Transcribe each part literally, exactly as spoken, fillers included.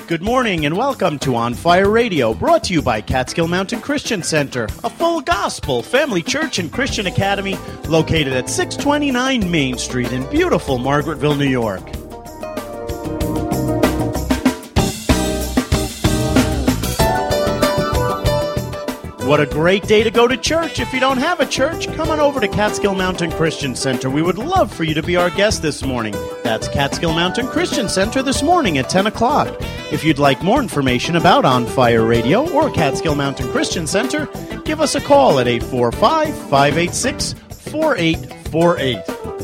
Good morning and welcome to On Fire Radio, brought to you by Catskill Mountain Christian Center, a full gospel family church and Christian academy located at six twenty-nine Main Street in beautiful Margaretville, New York. What a great day to go to church. If you don't have a church, come on over to Catskill Mountain Christian Center. We would love for you to be our guest this morning. That's Catskill Mountain Christian Center this morning at ten o'clock. If you'd like more information about On Fire Radio or Catskill Mountain Christian Center, give us a call at eight four five, five eight six, four eight four eight.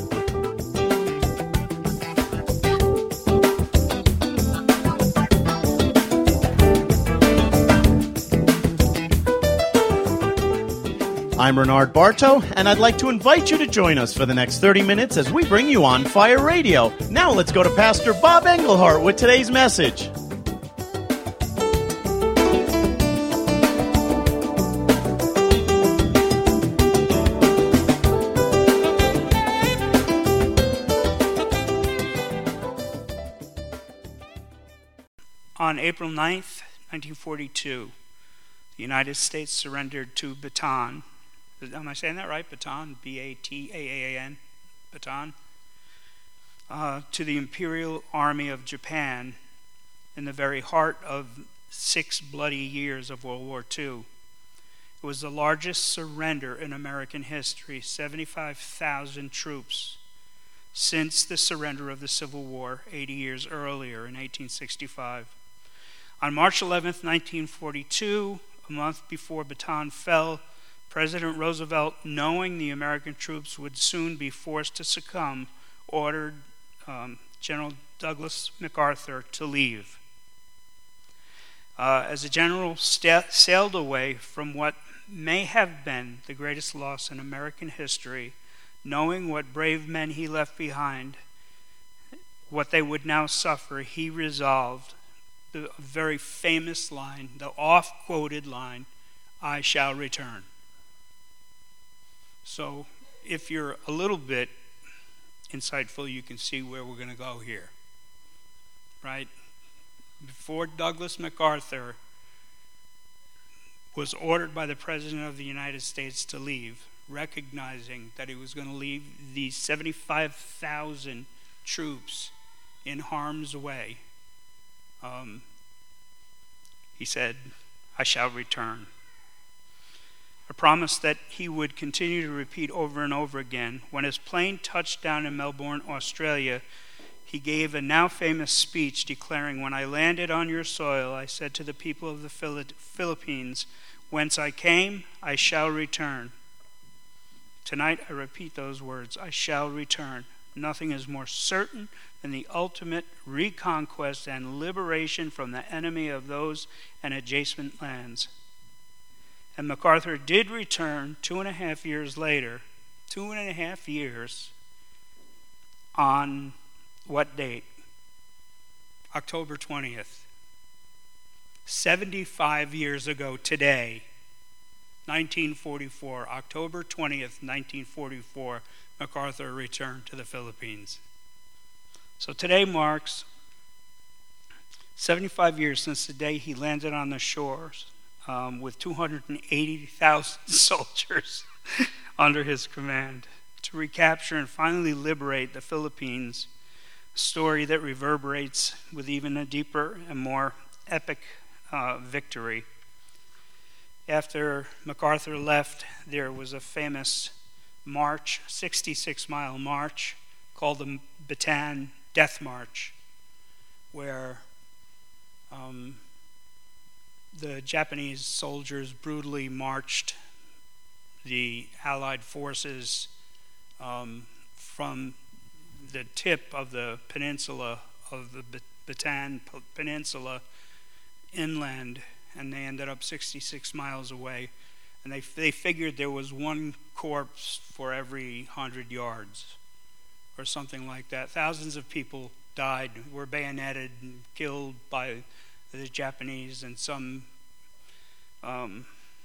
I'm Renard Bartow, and I'd like to invite you to join us for the next thirty minutes as we bring you On Fire Radio. Now let's go to Pastor Bob Engelhart with today's message. On April ninth, nineteen forty-two, the United States surrendered to Bataan. Am I saying that right? Bataan, B A T A A N, Bataan, uh, to the Imperial Army of Japan in the very heart of six bloody years of World War Two. It was the largest surrender in American history, seventy-five thousand troops, since the surrender of the Civil War eighty years earlier in eighteen sixty-five. On March eleventh, nineteen forty-two, a month before Bataan fell, President Roosevelt, knowing the American troops would soon be forced to succumb, ordered um, General Douglas MacArthur to leave. Uh, as the general sta- sailed away from what may have been the greatest loss in American history, knowing what brave men he left behind, what they would now suffer, he resolved the very famous line, the oft-quoted line, "I shall return." So if you're a little bit insightful, you can see where we're going to go here, right? Before Douglas MacArthur was ordered by the President of the United States to leave, recognizing that he was going to leave these seventy-five thousand troops in harm's way, um, he said, "I shall return." A promise that he would continue to repeat over and over again. When his plane touched down in Melbourne, Australia, he gave a now famous speech declaring, "When I landed on your soil, I said to the people of the Philippines, whence I came, I shall return." Tonight I repeat those words, "I shall return." Nothing is more certain than the ultimate reconquest and liberation from the enemy of those and adjacent lands. And MacArthur did return two and a half years later, two and a half years, on what date? October twentieth. seventy-five years ago today, nineteen forty-four, October twentieth, nineteen forty-four, MacArthur returned to the Philippines. So today marks seventy-five years since the day he landed on the shores, Um, with two hundred eighty thousand soldiers under his command, to recapture and finally liberate the Philippines, a story that reverberates with even a deeper and more epic uh, victory. After MacArthur left, there was a famous march, sixty-six mile march, called the Bataan Death March, where um, the Japanese soldiers brutally marched the Allied forces um, from the tip of the peninsula, of the Bataan Peninsula, inland, and they ended up sixty-six miles away. And they they figured there was one corpse for every hundred yards, or something like that. Thousands of people died, were bayoneted and killed by the Japanese, and some, um,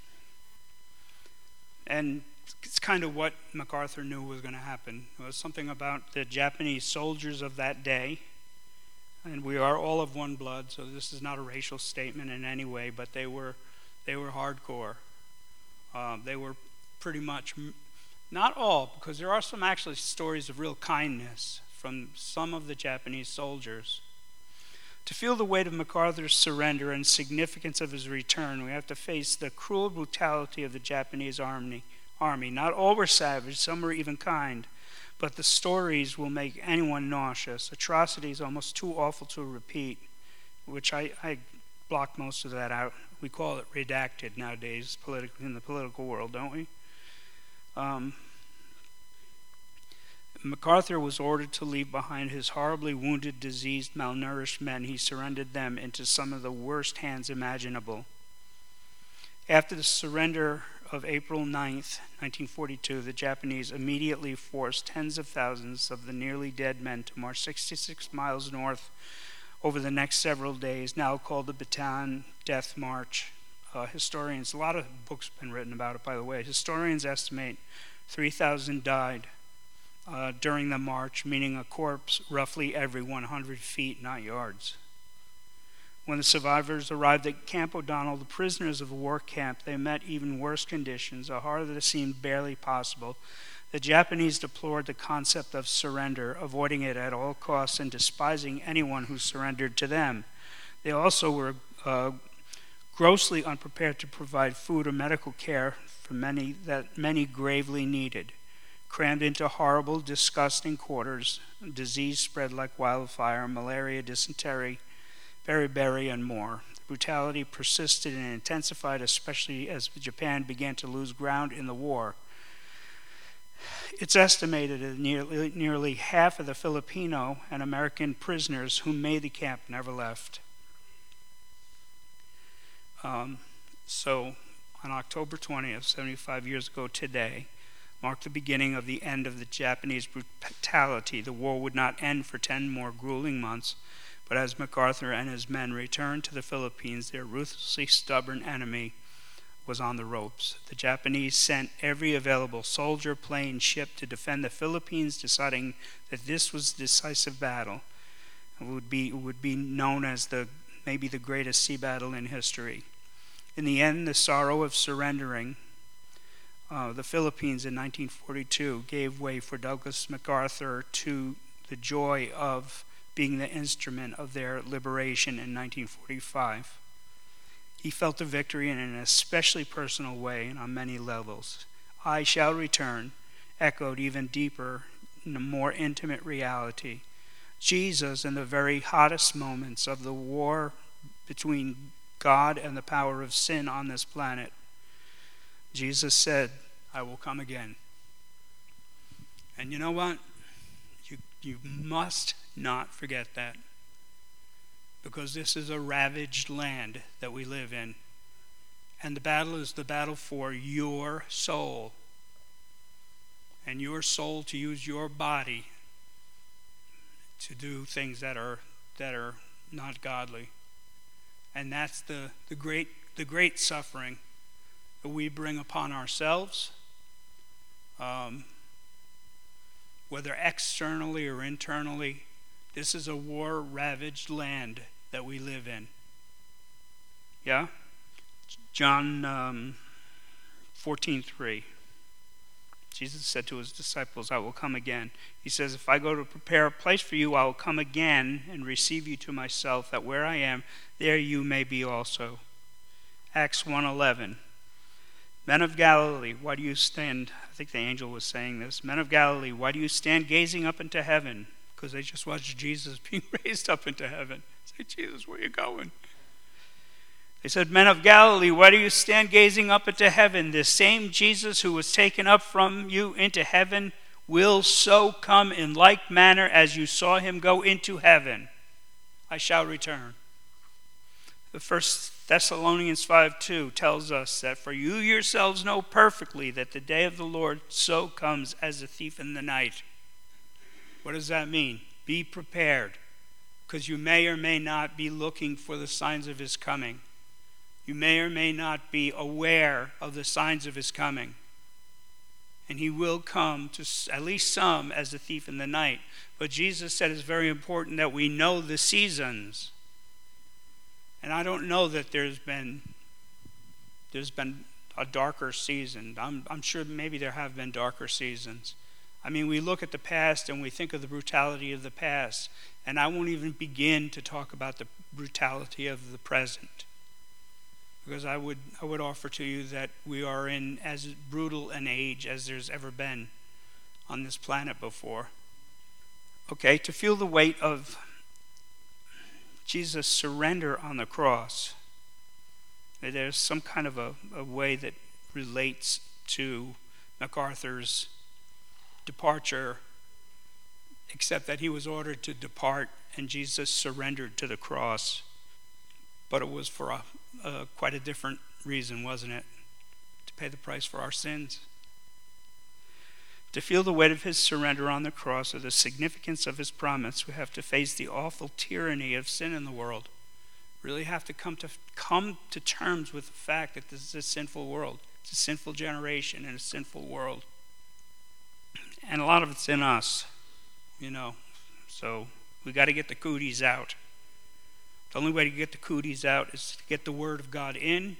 and it's kind of what MacArthur knew was going to happen. It was something about the Japanese soldiers of that day and we are all of one blood, so this is not a racial statement in any way, but they were they were hardcore. Uh, they were pretty much, not all, because there are some actually stories of real kindness from some of the Japanese soldiers. To feel the weight of MacArthur's surrender and significance of his return, we have to face the cruel brutality of the Japanese army. Army. Not all were savage, some were even kind, but the stories will make anyone nauseous. Atrocities almost too awful to repeat, which I, I blocked most of that out. We call it redacted nowadays politi- in the political world, don't we? Um, MacArthur was ordered to leave behind his horribly wounded, diseased, malnourished men. He surrendered them into some of the worst hands imaginable. After the surrender of April ninth, nineteen forty-two, the Japanese immediately forced tens of thousands of the nearly dead men to march sixty-six miles north over the next several days, now called the Bataan Death March. Uh, historians, a lot of books have been written about it, by the way. Historians estimate three thousand died uh, during the march, meaning a corpse roughly every one hundred feet, not yards. When the survivors arrived at Camp O'Donnell, the prisoners of the war camp, they met even worse conditions, a horror that seemed barely possible. The Japanese deplored the concept of surrender, avoiding it at all costs and despising anyone who surrendered to them. They also were uh, grossly unprepared to provide food or medical care for many that many gravely needed. Crammed into horrible, disgusting quarters, disease spread like wildfire, malaria, dysentery, beriberi, and more. The brutality persisted and intensified, especially as Japan began to lose ground in the war. It's estimated that nearly, nearly half of the Filipino and American prisoners who made the camp never left. Um, so, on October twentieth, seventy-five years ago today, marked the beginning of the end of the Japanese brutality. The war would not end for ten more grueling months, but as MacArthur and his men returned to the Philippines, their ruthlessly stubborn enemy was on the ropes. The Japanese sent every available soldier, plane, ship to defend the Philippines, deciding that this was a decisive battle. It would be, it would be known as the maybe the greatest sea battle in history. In the end, the sorrow of surrendering uh, the Philippines in nineteen forty-two gave way for Douglas MacArthur to the joy of being the instrument of their liberation in nineteen forty-five. He felt the victory in an especially personal way and on many levels. I shall return, echoed even deeper in a more intimate reality. Jesus, in the very hottest moments of the war between God and the power of sin on this planet, Jesus said, I will come again. And you know what? You, you must not forget that, because this is a ravaged land that we live in, and the battle is the battle for your soul, and your soul to use your body to do things that are that are not godly. And that's the, the great the great suffering that we bring upon ourselves, um, whether externally or internally. This is a war-ravaged land that we live in. Yeah? John um, fourteen three. Jesus said to his disciples, I will come again. He says, if I go to prepare a place for you, I will come again and receive you to myself, that where I am, there you may be also. Acts one eleven. Men of Galilee, why do you stand? I think the angel was saying this. Men of Galilee, why do you stand gazing up into heaven? Because they just watched Jesus being raised up into heaven. Say, Jesus, where are you going? They said, men of Galilee, why do you stand gazing up into heaven? This same Jesus who was taken up from you into heaven will so come in like manner as you saw him go into heaven. I shall return. The First Thessalonians five two tells us that for you yourselves know perfectly that the day of the Lord so comes as a thief in the night. What does that mean? Be prepared, because you may or may not be looking for the signs of his coming. You may or may not be aware of the signs of his coming. And he will come to at least some as a thief in the night. But Jesus said it's very important that we know the seasons. And I don't know that there's been there's been a darker season. I'm, I'm sure maybe there have been darker seasons. I mean, we look at the past and we think of the brutality of the past. And I won't even begin to talk about the brutality of the present. Because I would I would offer to you that we are in as brutal an age as there's ever been on this planet before. Okay, to feel the weight of Jesus' surrender on the cross, there's some kind of a, a way that relates to MacArthur's departure, except that he was ordered to depart and Jesus surrendered to the cross. But it was for a, a quite a different reason, wasn't it? To pay the price for our sins. To feel the weight of his surrender on the cross or the significance of his promise, we have to face the awful tyranny of sin in the world. Really have to come to come to terms with the fact that this is a sinful world. It's a sinful generation and a sinful world. And a lot of it's in us, you know. So we got to get the cooties out. The only way to get the cooties out is to get the Word of God in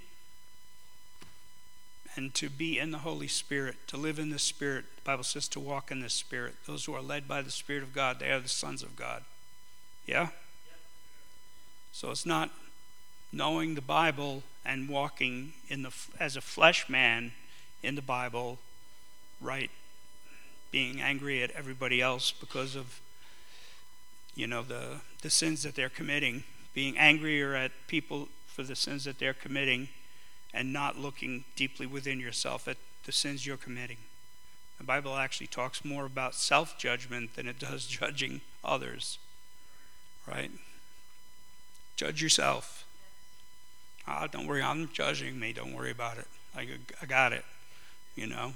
and to be in the Holy Spirit, to live in the Spirit. The Bible says to walk in the Spirit. Those who are led by the Spirit of God, they are the sons of God. Yeah? So it's not knowing the Bible and walking in the as a flesh man in the Bible, right? Being angry at everybody else because of, you know, the, the sins that they're committing. Being angrier at people for the sins that they're committing and not looking deeply within yourself at the sins you're committing. The Bible actually talks more about self-judgment than it does judging others, right? Judge yourself. Ah, don't worry, I'm judging me. Don't worry about it. I, I got it, you know.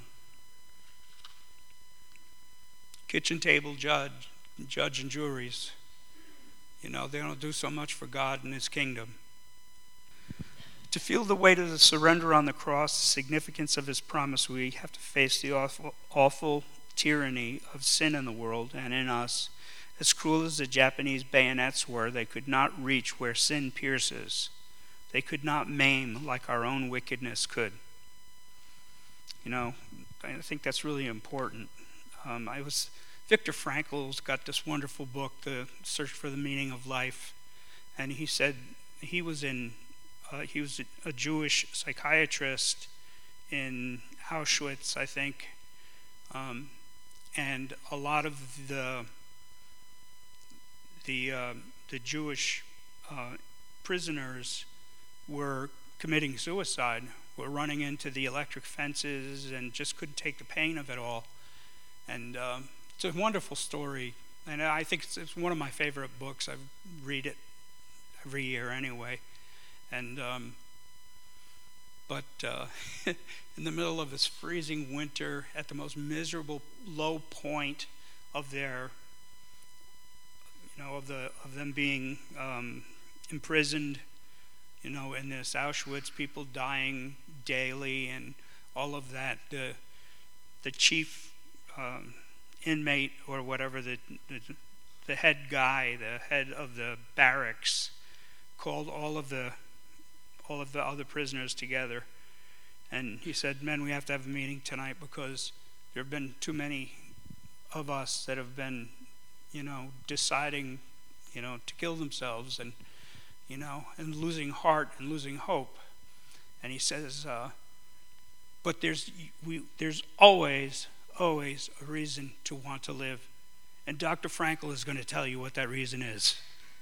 Kitchen table judge, judge and juries. You know, they don't do so much for God and his kingdom. To feel the weight of the surrender on the cross, the significance of his promise, we have to face the awful, awful tyranny of sin in the world and in us. As cruel as the Japanese bayonets were, they could not reach where sin pierces. They could not maim like our own wickedness could. You know, I think that's really important. Um, I was... Viktor Frankl's got this wonderful book, The Search for the Meaning of Life, and he said he was in, uh, he was a, a Jewish psychiatrist in Auschwitz, I think, um, and a lot of the the uh, the Jewish uh, prisoners were committing suicide, were running into the electric fences, and just couldn't take the pain of it all, and. Um, It's a wonderful story, and I think it's, it's one of my favorite books. I read it every year anyway. And um, but uh, in the middle of this freezing winter, at the most miserable low point of their, you know, of the of them being um, imprisoned, you know, in this Auschwitz, people dying daily, and all of that. The the chief. Um, inmate or whatever, the, the the head guy, the head of the barracks, called all of the all of the other prisoners together, and he said, "Men, we have to have a meeting tonight because there have been too many of us that have been, you know, deciding, you know, to kill themselves, and you know, and losing heart and losing hope." And he says, uh, "But there's we there's always." always a reason to want to live. And Doctor Frankl is going to tell you what that reason is.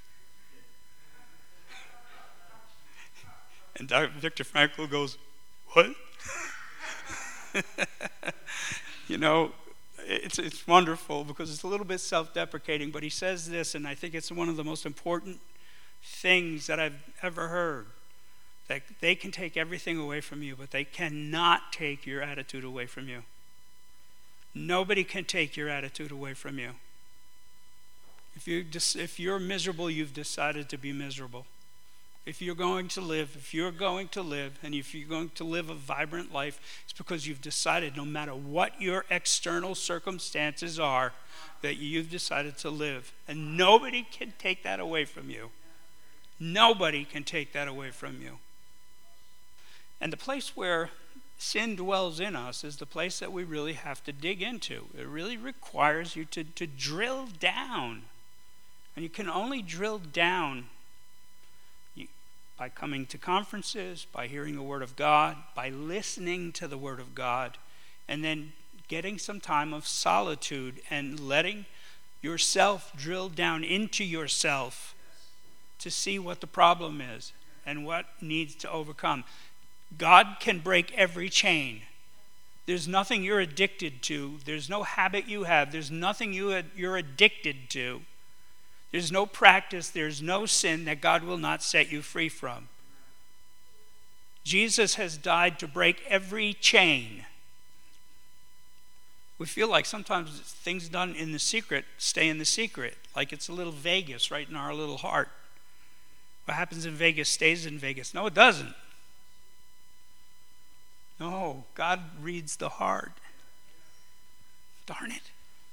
And Doctor Viktor Frankl goes, "What?" You know, it's it's wonderful because it's a little bit self-deprecating, but he says this, and I think it's one of the most important things that I've ever heard. That they can take everything away from you, but they cannot take your attitude away from you. Nobody can take your attitude away from you. If you if you're miserable, you've decided to be miserable. if you're going to live, if you're going to live, and if you're going to live a vibrant life, it's because you've decided, no matter what your external circumstances are, that you've decided to live. And nobody can take that away from you. Nobody can take that away from you. And the place where sin dwells in us is the place that we really have to dig into. It really requires you to, to drill down. And you can only drill down by coming to conferences, by hearing the Word of God, by listening to the Word of God, and then getting some time of solitude and letting yourself drill down into yourself to see what the problem is and what needs to overcome. God can break every chain. There's nothing you're addicted to. There's no habit you have. There's nothing you, you're addicted to. There's no practice, there's no sin that God will not set you free from. Jesus has died to break every chain. We feel like sometimes things done in the secret stay in the secret, like it's a little Vegas right in our little heart. What happens in Vegas stays in Vegas. No, it doesn't. No, God reads the heart. Darn it.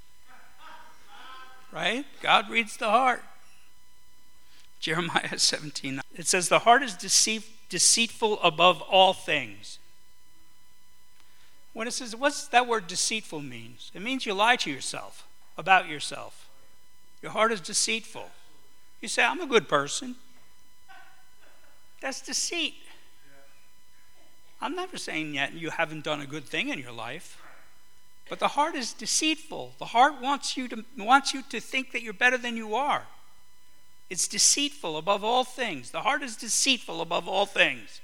Right? God reads the heart. Jeremiah seventeen. It says, the heart is deceit, deceitful above all things. When it says, what's that word deceitful means? It means you lie to yourself about yourself. Your heart is deceitful. You say, I'm a good person. That's deceit. I'm never saying yet you haven't done a good thing in your life. But the heart is deceitful. The heart wants you to wants you to think that you're better than you are. It's deceitful above all things. The heart is deceitful above all things.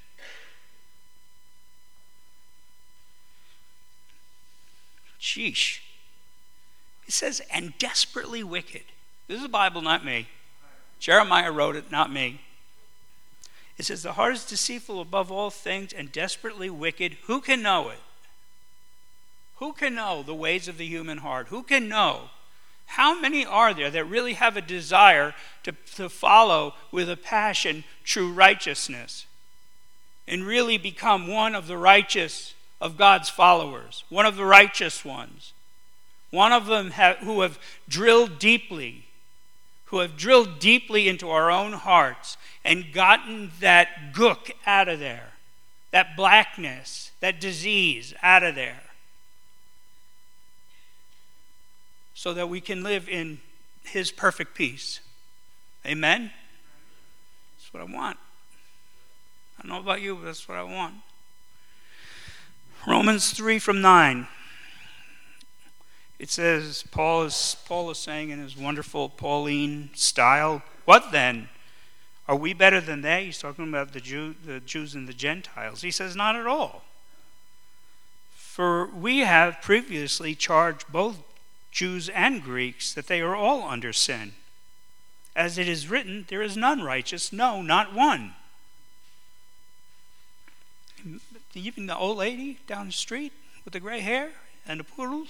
Sheesh. It says, and desperately wicked. This is the Bible, not me. Jeremiah wrote it, not me. It says, the heart is deceitful above all things and desperately wicked. Who can know it? Who can know the ways of the human heart? Who can know? How many are there that really have a desire to, to follow with a passion true righteousness and really become one of the righteous of God's followers, one of the righteous ones, one of them have, who have drilled deeply, who have drilled deeply into our own hearts and gotten that gook out of there, that blackness, that disease out of there, so that we can live in his perfect peace. Amen? That's what I want. I don't know about you, but that's what I want. Romans three from nine. It says, Paul is, Paul is saying in his wonderful Pauline style, what then? Are we better than they? He's talking about the, Jew, the Jews and the Gentiles. He says, not at all. For we have previously charged both Jews and Greeks that they are all under sin. As it is written, there is none righteous, no, not one. Even the old lady down the street with the gray hair and the poodles.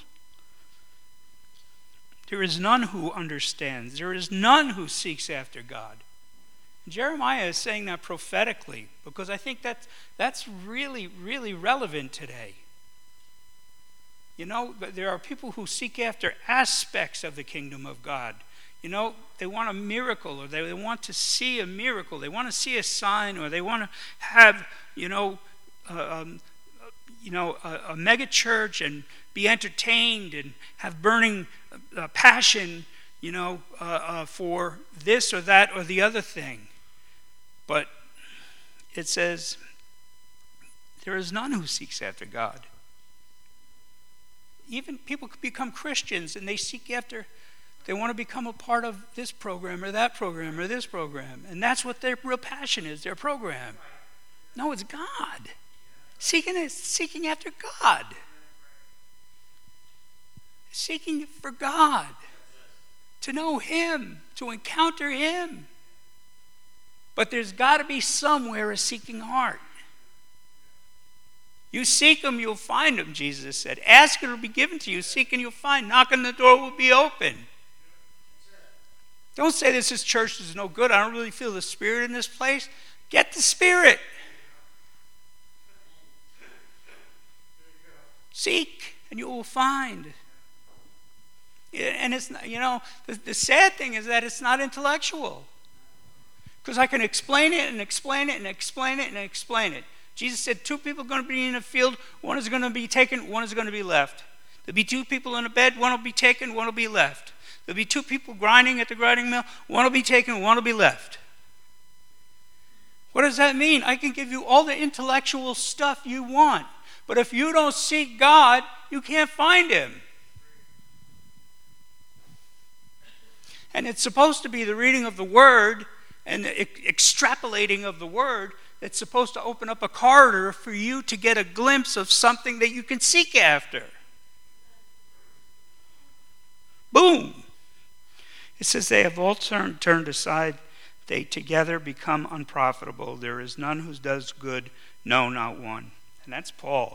There is none who understands. There is none who seeks after God. Jeremiah is saying that prophetically because I think that that's really, really relevant today. You know, there are people who seek after aspects of the kingdom of God. You know, they want a miracle, or they, they want to see a miracle. They want to see a sign, or they want to have, you know, uh, um, you know, a, a mega church and be entertained and have burning uh, passion, you know, uh, uh, for this or that or the other thing. But it says, there is none who seeks after God. Even people could become Christians and they seek after, they want to become a part of this program or that program or this program. And that's what their real passion is, their program. No, it's God. Seeking, seeking after God. Seeking for God. To know him, to encounter him. But there's got to be somewhere a seeking heart. You seek him, you'll find him, Jesus said. Ask, it will be given to you. Seek, and you'll find. Knock, and the door will be open. Don't say this is church is no good. I don't really feel the spirit in this place. Get the Spirit. Seek, and you will find. And it's not, you know, the, the sad thing is that it's not intellectual. Because I can explain it and explain it and explain it and explain it. Jesus said two people are going to be in a field, one is going to be taken, one is going to be left. There'll be two people in a bed, one will be taken, one will be left. There'll be two people grinding at the grinding mill, one will be taken, one will be left. What does that mean? I can give you all the intellectual stuff you want, but if you don't seek God, you can't find him. And it's supposed to be the reading of the Word and the extrapolating of the Word that's supposed to open up a corridor for you to get a glimpse of something that you can seek after. Boom. It says they have all turned, turned aside. They together become unprofitable. There is none who does good, no, not one. And that's Paul.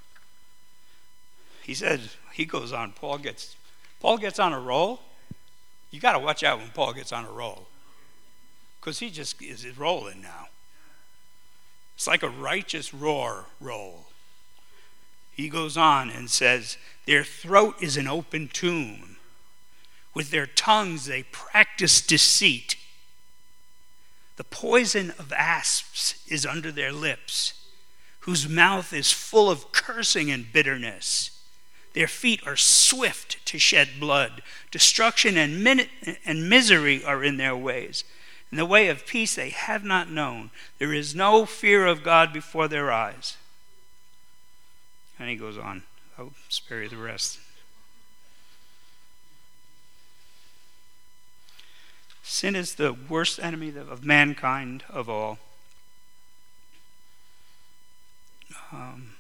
He says, he goes on, Paul gets, Paul gets on a roll. You got to watch out when Paul gets on a roll, because he just is rolling now. It's like a righteous roar roll. He goes on and says, their throat is an open tomb. With their tongues they practice deceit. The poison of asps is under their lips, whose mouth is full of cursing and bitterness. Their feet are swift to shed blood. Destruction and, min- and misery are in their ways. In the way of peace they have not known. There is no fear of God before their eyes. And he goes on. I'll spare you the rest. Sin is the worst enemy of mankind of all. Um,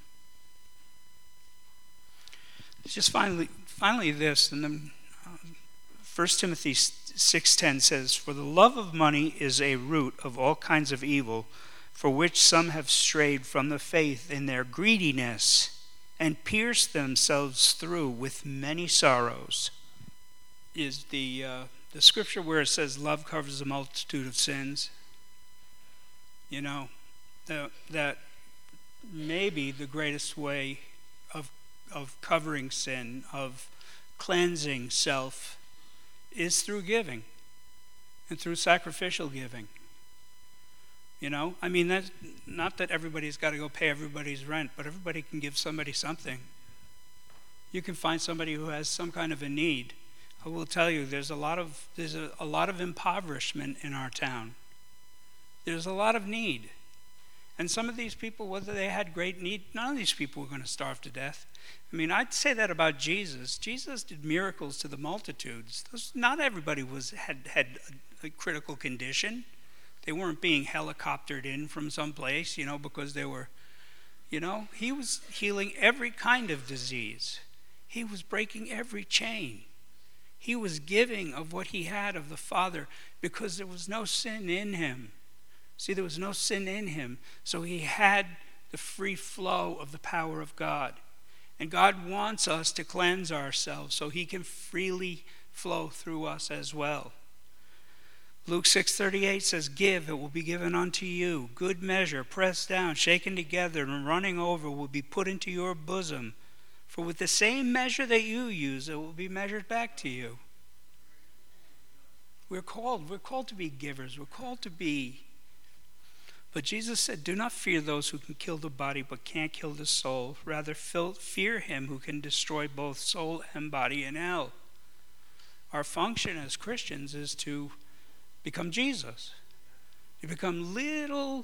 it's just finally, finally this, and then um, First Timothy six ten says, "For the love of money is a root of all kinds of evil, for which some have strayed from the faith in their greediness, and pierced themselves through with many sorrows." Is the uh, the scripture where it says love covers a multitude of sins? You know, the, that maybe the greatest way of of covering sin, of cleansing self, is through giving and through sacrificial giving. You know, I mean, that's not that everybody's got to go pay everybody's rent, but everybody can give somebody something. You can find somebody who has some kind of a need. I will tell you, there's a lot of there's a, a lot of impoverishment in our town. There's a lot of need. And some of these people, whether they had great need, none of these people were going to starve to death. I mean, I'd say that about Jesus. Jesus did miracles to the multitudes. Those, not everybody was had, had a, a critical condition. They weren't being helicoptered in from someplace, you know, because they were, you know, he was healing every kind of disease. He was breaking every chain. He was giving of what he had of the Father because there was no sin in him. See, there was no sin in him, so he had the free flow of the power of God. And God wants us to cleanse ourselves so he can freely flow through us as well. Luke six thirty-eight says, "Give, it will be given unto you. Good measure, pressed down, shaken together, and running over will be put into your bosom. For with the same measure that you use, it will be measured back to you." We're called, we're called to be givers. We're called to be. But Jesus said, "Do not fear those who can kill the body but can't kill the soul. Rather, fear him who can destroy both soul and body in hell." Our function as Christians is to become Jesus. To become little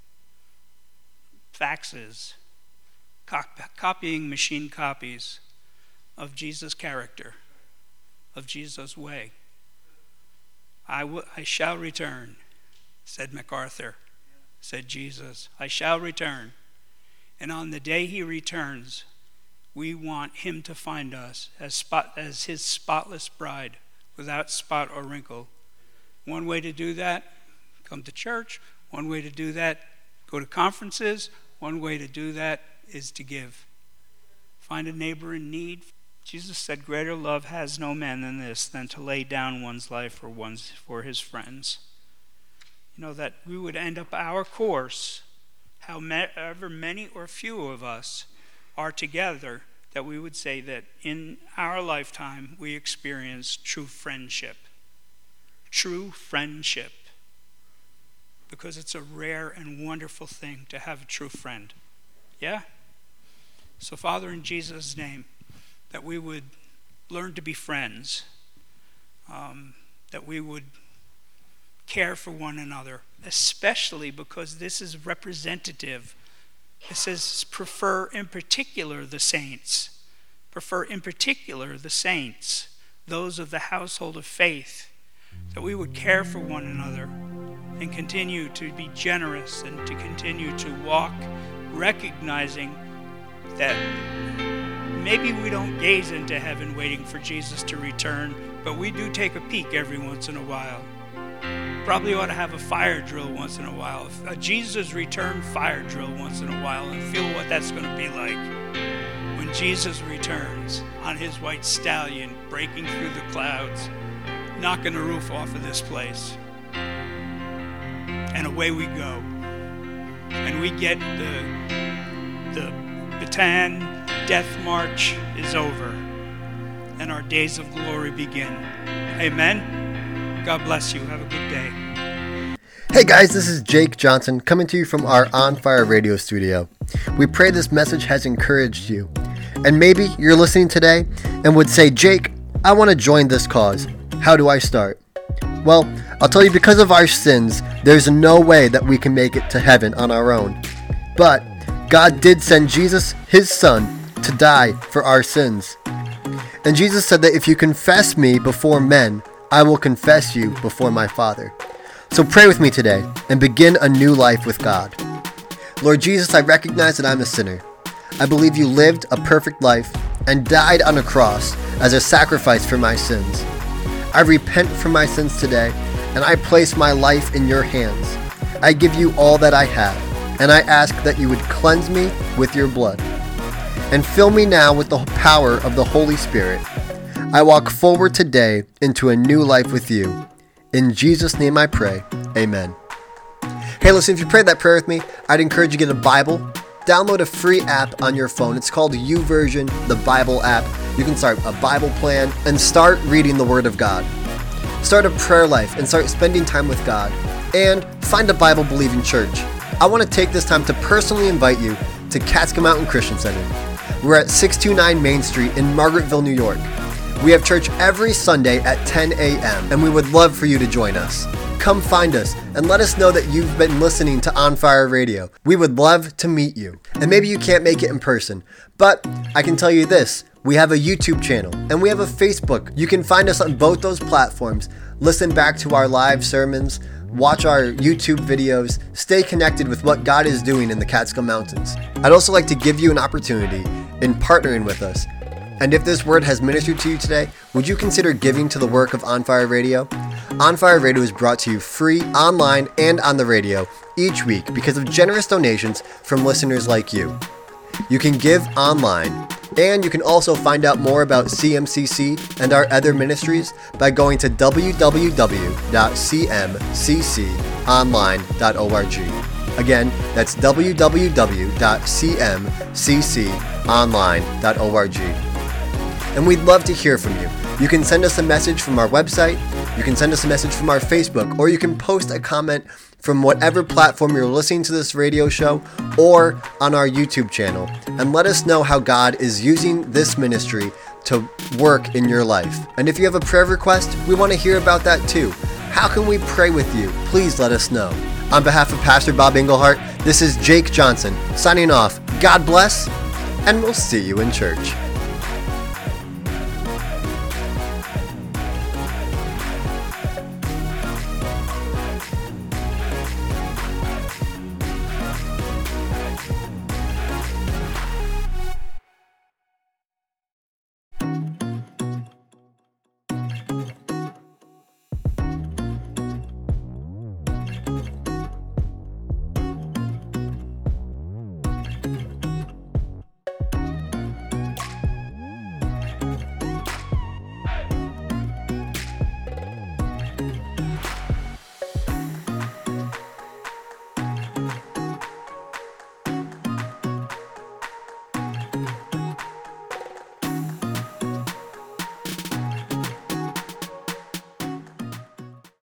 faxes, copying machine copies of Jesus' character, of Jesus' way. I, w- I shall return, said MacArthur. Said Jesus, "I shall return." And on the day he returns, we want him to find us as spot as his spotless bride, without spot or wrinkle. One way to do that, come to church. One way to do that, go to conferences. One way to do that is to give. Find a neighbor in need. Jesus said, "Greater love has no man than this, than to lay down one's life for one's for his friends." you know, that we would end up our course, however many or few of us are together, that we would say that in our lifetime we experienced true friendship. True friendship. Because it's a rare and wonderful thing to have a true friend. Yeah? So, Father, in Jesus' name, that we would learn to be friends, um, that we would care for one another, especially because this is representative. It says, prefer in particular the saints. Prefer in particular the saints, those of the household of faith, that we would care for one another and continue to be generous and to continue to walk recognizing that maybe we don't gaze into heaven waiting for Jesus to return, but we do take a peek every once in a while. Probably ought to have a fire drill once in a while, a Jesus return fire drill once in a while, and feel what that's going to be like when Jesus returns on his white stallion, breaking through the clouds, knocking the roof off of this place. And away we go. And we get the, the baton, death march is over. And our days of glory begin. Amen. God bless you. Have a good day. Hey guys, this is Jake Johnson coming to you from our On Fire radio studio. We pray this message has encouraged you. And maybe you're listening today and would say, Jake, I want to join this cause. How do I start? Well, I'll tell you, because of our sins, there's no way that we can make it to heaven on our own. But God did send Jesus, his son, to die for our sins. And Jesus said that if you confess me before men, I will confess you before my Father. So pray with me today and begin a new life with God. Lord Jesus, I recognize that I'm a sinner. I believe you lived a perfect life and died on a cross as a sacrifice for my sins. I repent for my sins today, and I place my life in your hands. I give you all that I have, and I ask that you would cleanse me with your blood and fill me now with the power of the Holy Spirit. I walk forward today into a new life with you. In Jesus' name I pray, amen. Hey, listen, if you prayed that prayer with me, I'd encourage you to get a Bible. Download a free app on your phone. It's called YouVersion, the Bible app. You can start a Bible plan and start reading the Word of God. Start a prayer life and start spending time with God. And find a Bible-believing church. I want to take this time to personally invite you to Catskill Mountain Christian Center. We're at six two nine Main Street in Margaretville, New York. We have church every Sunday at ten a.m. and we would love for you to join us. Come find us and let us know that you've been listening to On Fire Radio. We would love to meet you. And maybe you can't make it in person, but I can tell you this. We have a YouTube channel and we have a Facebook. You can find us on both those platforms. Listen back to our live sermons, watch our YouTube videos, stay connected with what God is doing in the Catskill Mountains. I'd also like to give you an opportunity in partnering with us. And if this word has ministered to you today, would you consider giving to the work of On Fire Radio? On Fire Radio is brought to you free, online, and on the radio each week because of generous donations from listeners like you. You can give online, and you can also find out more about C M C C and our other ministries by going to w w w dot c m c c online dot org. Again, that's w w w dot c m c c online dot org. And we'd love to hear from you. You can send us a message from our website, you can send us a message from our Facebook, or you can post a comment from whatever platform you're listening to this radio show or on our YouTube channel, and let us know how God is using this ministry to work in your life. And if you have a prayer request, we want to hear about that too. How can we pray with you? Please let us know. On behalf of Pastor Bob Englehart, this is Jake Johnson signing off. God bless, and we'll see you in church.